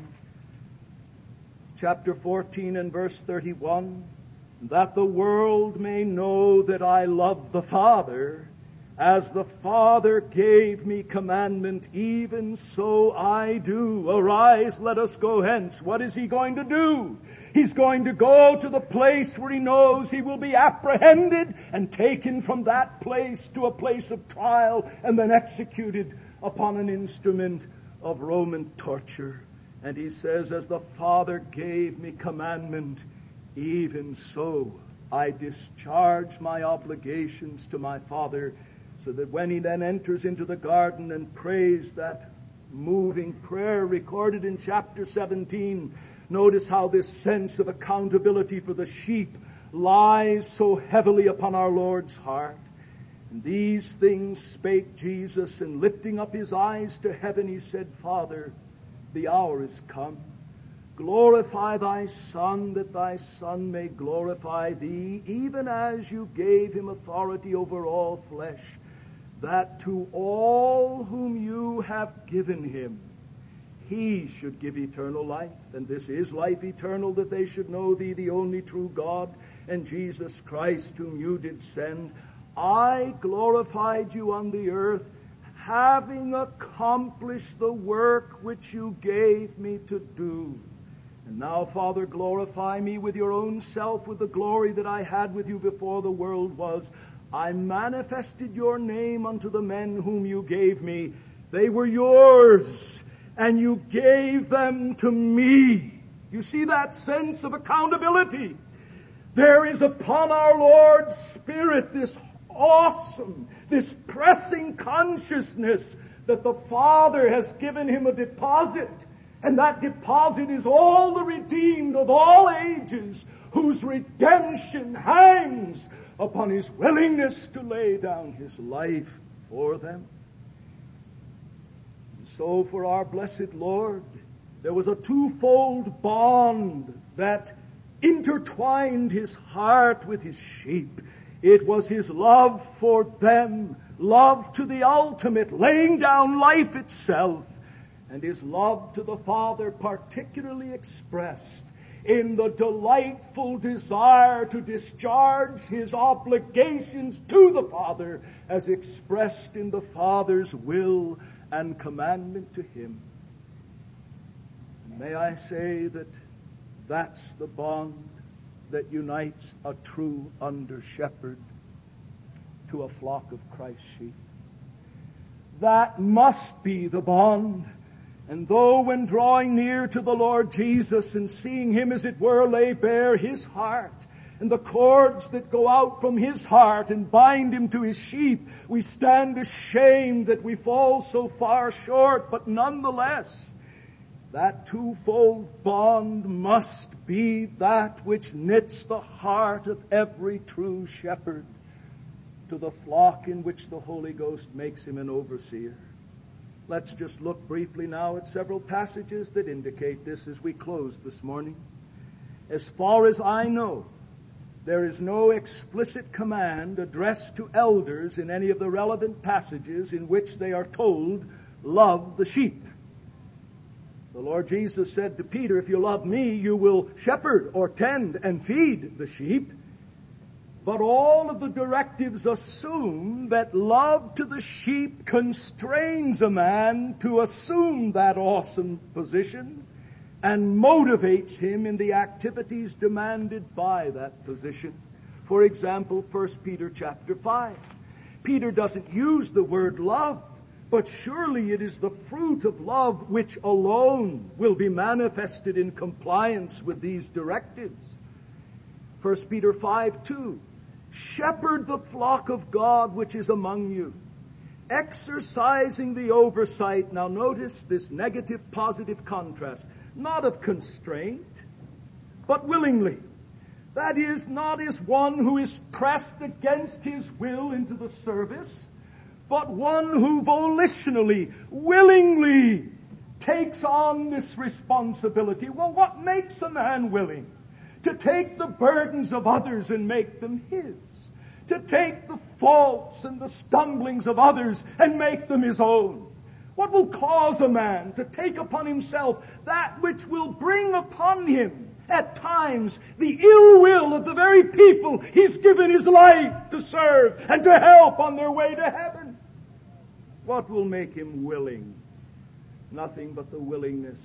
Chapter fourteen and verse thirty-one, that the world may know that I love the Father, as the Father gave me commandment, even so I do. Arise, let us go hence. What is he going to do? He's going to go to the place where he knows he will be apprehended and taken from that place to a place of trial and then executed upon an instrument of Roman torture. And he says, as the Father gave me commandment, even so I discharge my obligations to my Father, so that when he then enters into the garden and prays that moving prayer recorded in chapter seventeen, notice how this sense of accountability for the sheep lies so heavily upon our Lord's heart. And these things spake Jesus, and lifting up his eyes to heaven, he said, Father, the hour is come. Glorify thy Son, that thy Son may glorify thee, even as you gave him authority over all flesh, that to all whom you have given him, he should give eternal life. And this is life eternal, that they should know thee, the only true God, and Jesus Christ, whom you did send. I glorified you on the earth, having accomplished the work which you gave me to do. And now, Father, glorify me with your own self, with the glory that I had with you before the world was. I manifested your name unto the men whom you gave me. They were yours, and you gave them to me. You see that sense of accountability? There is upon our Lord's Spirit this awesome, this pressing consciousness that the Father has given him a deposit, and that deposit is all the redeemed of all ages, whose redemption hangs upon his willingness to lay down his life for them. And so for our blessed Lord, there was a twofold bond that intertwined his heart with his sheep. It was his love for them, love to the ultimate, laying down life itself, and his love to the Father particularly expressed in the delightful desire to discharge his obligations to the Father as expressed in the Father's will and commandment to him. And may I say that that's the bond that unites a true under-shepherd to a flock of Christ's sheep. That must be the bond. And though when drawing near to the Lord Jesus and seeing him, as it were, lay bare his heart and the cords that go out from his heart and bind him to his sheep, we stand ashamed that we fall so far short, but nonetheless, that twofold bond must be that which knits the heart of every true shepherd to the flock in which the Holy Ghost makes him an overseer. Let's just look briefly now at several passages that indicate this as we close this morning. As far as I know, there is no explicit command addressed to elders in any of the relevant passages in which they are told, love the sheep. The Lord Jesus said to Peter, if you love me, you will shepherd or tend and feed the sheep. But all of the directives assume that love to the sheep constrains a man to assume that awesome position and motivates him in the activities demanded by that position. For example, First Peter chapter five. Peter doesn't use the word love, but surely it is the fruit of love which alone will be manifested in compliance with these directives. First Peter five two. Shepherd the flock of God which is among you, exercising the oversight. Now notice this negative-positive contrast. Not of constraint, but willingly. That is, not as one who is pressed against his will into the service, but one who volitionally, willingly takes on this responsibility. Well, what makes a man willing? To take the burdens of others and make them his. To take the faults and the stumblings of others and make them his own. What will cause a man to take upon himself that which will bring upon him, at times, the ill will of the very people he's given his life to serve and to help on their way to heaven? What will make him willing? Nothing but the willingness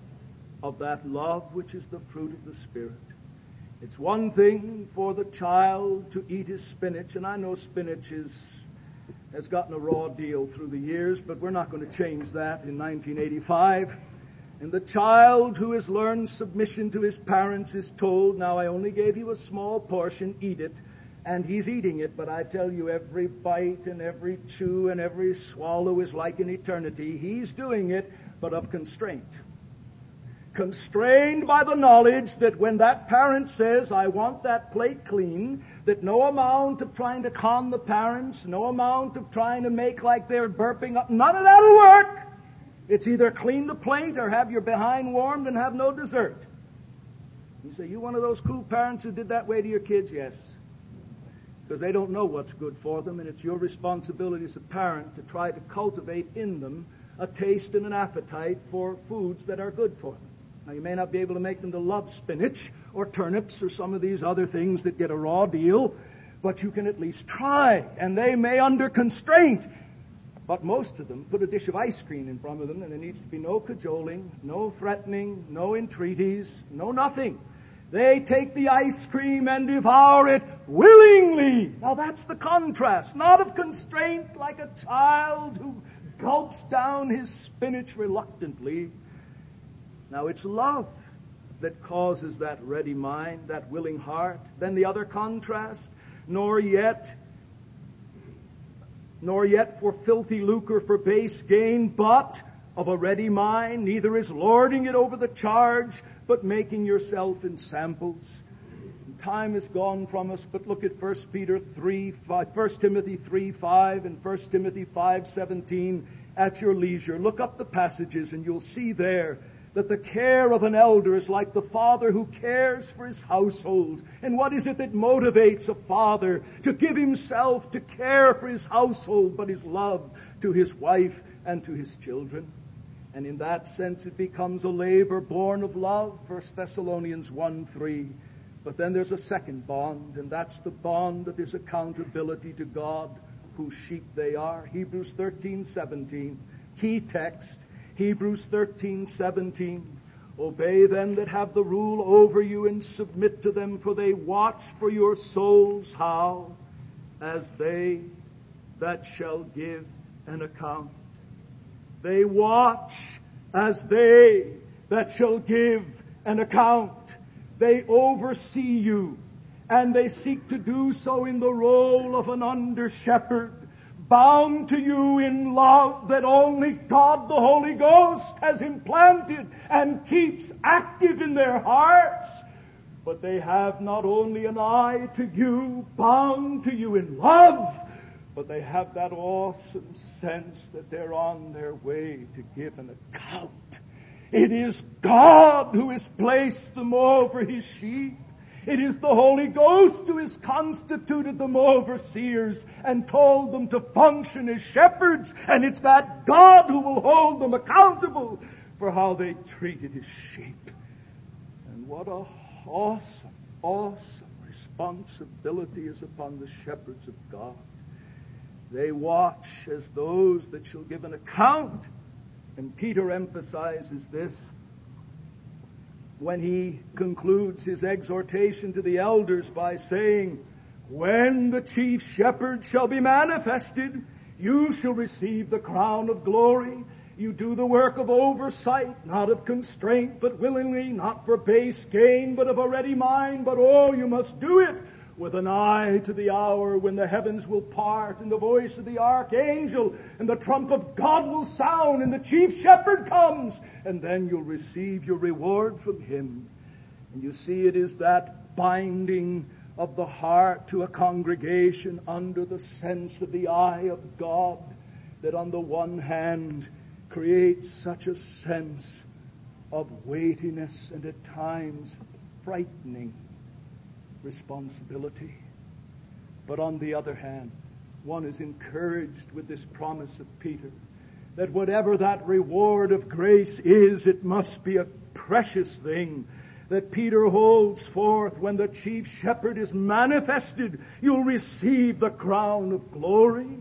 of that love which is the fruit of the Spirit. It's one thing for the child to eat his spinach, and I know spinach is, has gotten a raw deal through the years, but we're not going to change that in nineteen eighty-five. And the child who has learned submission to his parents is told, now I only gave you a small portion, eat it. And he's eating it, but I tell you, every bite and every chew and every swallow is like an eternity. He's doing it, but of constraint. Constrained by the knowledge that when that parent says, I want that plate clean, that no amount of trying to con the parents, no amount of trying to make like they're burping up, none of that will work. It's either clean the plate or have your behind warmed and have no dessert. You say, you one of those cool parents who did that way to your kids? Yes. Because they don't know what's good for them, and it's your responsibility as a parent to try to cultivate in them a taste and an appetite for foods that are good for them. Now, you may not be able to make them to love spinach or turnips or some of these other things that get a raw deal, but you can at least try, and they may under constraint. But most of them put a dish of ice cream in front of them, and there needs to be no cajoling, no threatening, no entreaties, no nothing. They take the ice cream and devour it willingly. Now that's the contrast. Not of constraint like a child who gulps down his spinach reluctantly. Now it's love that causes that ready mind, that willing heart. Then the other contrast, nor yet, nor yet for filthy lucre, for base gain, but of a ready mind, neither is lording it over the charge, but making yourself in samples. And time is gone from us, but look at First Peter three, five, First Timothy three, five, and First Timothy five, seventeen at your leisure. Look up the passages, and you'll see there that the care of an elder is like the father who cares for his household. And what is it that motivates a father to give himself to care for his household, but his love to his wife and to his children? And in that sense it becomes a labor born of love, First Thessalonians one, three. But then there's a second bond, and that's the bond of his accountability to God, whose sheep they are. Hebrews thirteen, seventeen. Key text. Hebrews thirteen, seventeen. Obey them that have the rule over you and submit to them, for they watch for your souls. How? As they that shall give an account. They watch as they that shall give an account. They oversee you, and they seek to do so in the role of an under-shepherd, bound to you in love that only God the Holy Ghost has implanted and keeps active in their hearts. But they have not only an eye to you, bound to you in love, but they have that awesome sense that they're on their way to give an account. It is God who has placed them over his sheep. It is the Holy Ghost who has constituted them overseers and told them to function as shepherds. And it's that God who will hold them accountable for how they treated his sheep. And what a awesome, awesome responsibility is upon the shepherds of God. They watch as those that shall give an account. And Peter emphasizes this when he concludes his exhortation to the elders by saying, when the chief shepherd shall be manifested, you shall receive the crown of glory. You do the work of oversight, not of constraint, but willingly, not for base gain, but of a ready mind. But oh, you must do it with an eye to the hour when the heavens will part, and the voice of the archangel, and the trump of God will sound, and the chief shepherd comes, and then you'll receive your reward from him. And you see, it is that binding of the heart to a congregation under the sense of the eye of God that on the one hand creates such a sense of weightiness and at times frightening responsibility. But on the other hand, one is encouraged with this promise of Peter that whatever that reward of grace is, it must be a precious thing that Peter holds forth. When the chief shepherd is manifested, you'll receive the crown of glory.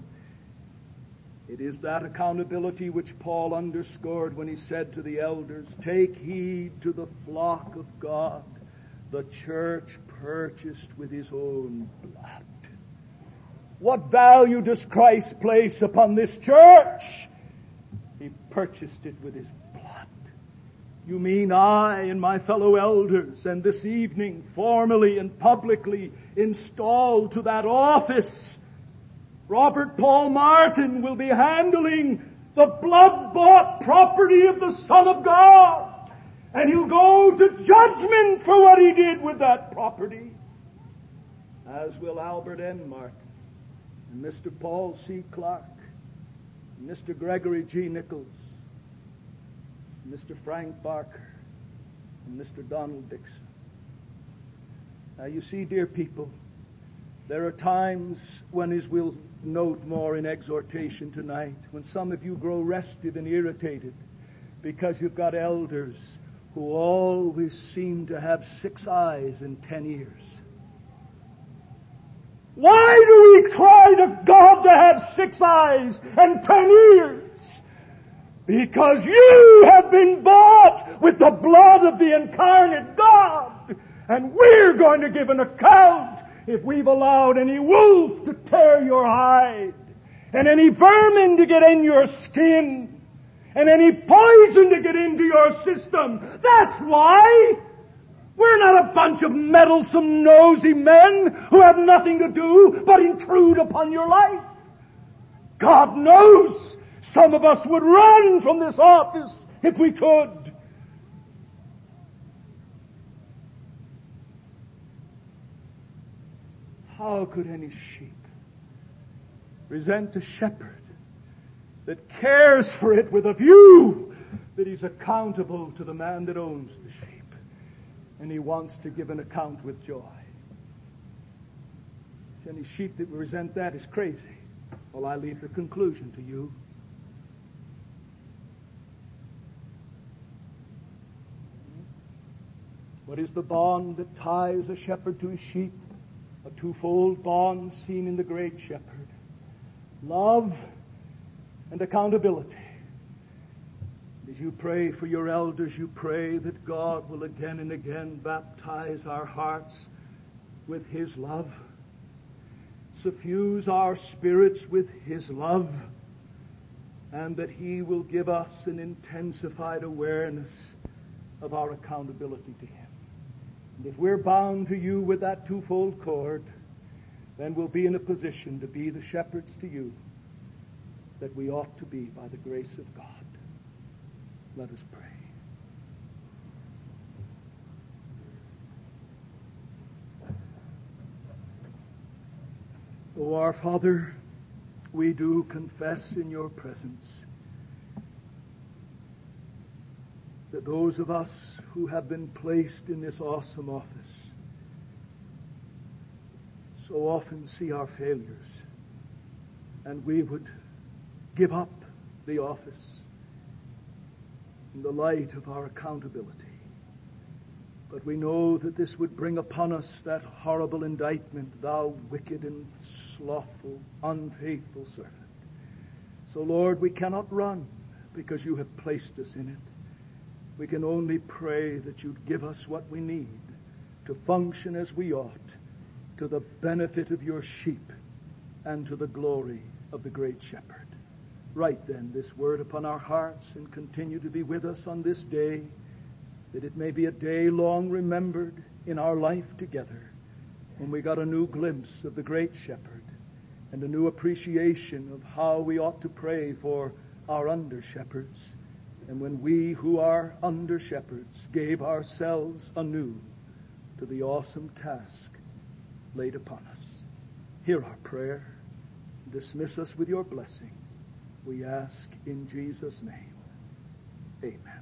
It is that accountability which Paul underscored when he said to the elders, take heed to the flock of God, the church purchased with his own blood. What value does Christ place upon this church? He purchased it with his blood. You mean I and my fellow elders, and this evening formally and publicly installed to that office, Robert Paul Martin will be handling the blood-bought property of the Son of God. And he'll go to judgment for what he did with that property. As will Albert N. Martin, and Mister Paul C. Clark, and Mister Gregory G. Nichols, and Mister Frank Barker, and Mister Donald Dixon. Now you see, dear people, there are times when, as we'll note more in exhortation tonight, when some of you grow restive and irritated because you've got elders who always seem to have six eyes and ten ears. Why do we cry to God to have six eyes and ten ears? Because you have been bought with the blood of the incarnate God, and we're going to give an account if we've allowed any wolf to tear your hide, and any vermin to get in your skin, and any poison to get into your system. That's why. We're not a bunch of meddlesome, nosy men who have nothing to do but intrude upon your life. God knows some of us would run from this office if we could. How could any sheep resent a shepherd that cares for it with a view that he's accountable to the man that owns the sheep, and he wants to give an account with joy? So any sheep that resent that is crazy. Well, I leave the conclusion to you. What is the bond that ties a shepherd to his sheep? A twofold bond seen in the great shepherd. Love and accountability. As you pray for your elders, you pray that God will again and again baptize our hearts with His love, suffuse our spirits with His love, and that He will give us an intensified awareness of our accountability to Him. And if we're bound to you with that twofold cord, then we'll be in a position to be the shepherds to you that we ought to be by the grace of God. Let us pray. O our Father, we do confess in your presence that those of us who have been placed in this awesome office so often see our failures, and we would give up the office in the light of our accountability. But we know that this would bring upon us that horrible indictment, thou wicked and slothful, unfaithful servant. So, Lord, we cannot run because you have placed us in it. We can only pray that you'd give us what we need to function as we ought, to the benefit of your sheep and to the glory of the great shepherd. Write then this word upon our hearts and continue to be with us on this day, that it may be a day long remembered in our life together, when we got a new glimpse of the great shepherd and a new appreciation of how we ought to pray for our under-shepherds, and when we who are under-shepherds gave ourselves anew to the awesome task laid upon us. Hear our prayer. Dismiss us with your blessing. We ask in Jesus' name. Amen.